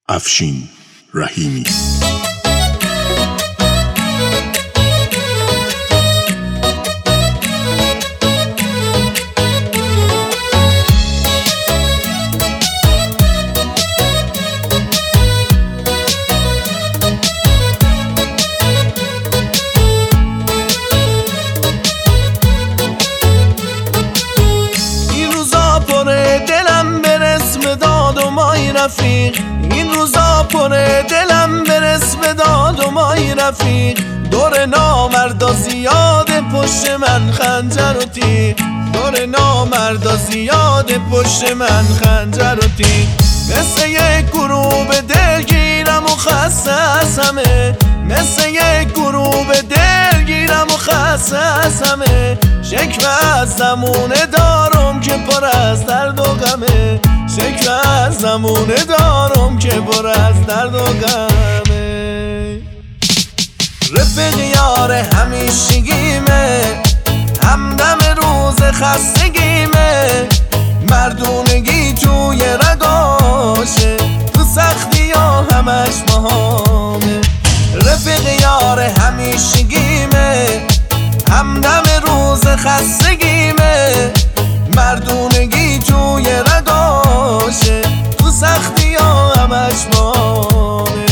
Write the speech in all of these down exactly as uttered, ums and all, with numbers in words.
افشین رحیمی. رفیق این روزا پره دلم برس به داد و مای رفیق، دور نامردا زیاده پشت من خنجر و تیغ، دور نامردا زیاده پشت من خنجر و تیغ. مثل یک گروه دلگیرم و خسته از همه، مثل یک گروه دلگیرم و خسته از همه. شکوه از زمونه دارم که پر از درد و غمه، شکوه از زمونه دارم که پر از درد و غمه. رفیق یار همیشگیمه، همدم روز خستگیمه، مردونگی توی رگاشه، تو سختی ها همش مهامه. رفیق یار همیشگیمه، همدم روز خستگیمه، مردونگی توی رگاشه، تو سختی ها همش مهامه.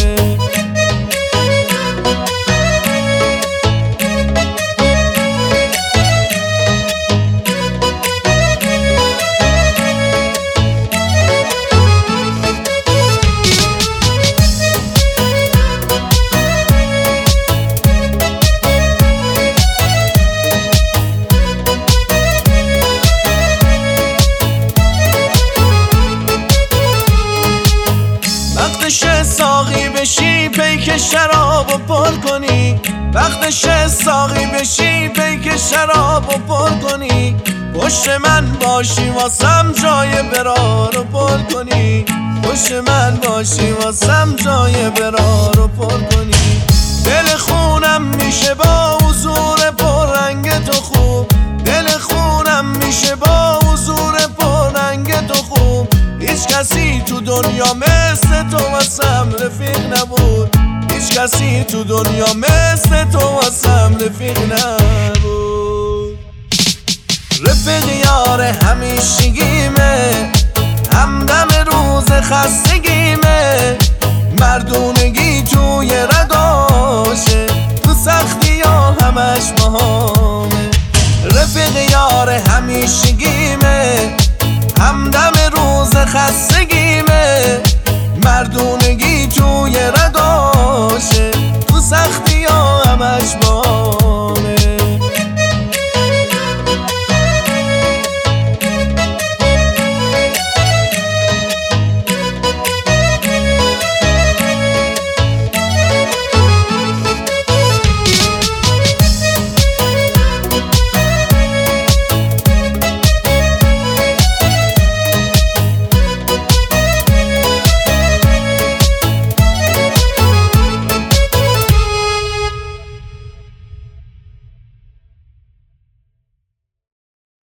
وقتشه ساقی بشی پیک شراب و پر کنی، وقتشه ساقی بشی پیک شراب و پر کنی، پشت من باشی واسم جای برار و پر کنی، پشت من باشی واسم جای برار و پر کنی. دل خونم میشه با حضور پررنگ تو خوب، دل خونم میشه با حضور پررنگ تو خوب. هیچ کسی تو دنیا مثل تو واسم رفیق نبود، هیچ کسی تو دنیا مثل تو واسم رفیق نبود. رفیق یار همیشگیمه، همدم روز خستگیمه، مردونگی توی رگاشه، تو سختی ها همش مهامه. رفیق یار همیشگیمه، همدم روز خستگیمه، مردونگی توی رگاشه، تو سختی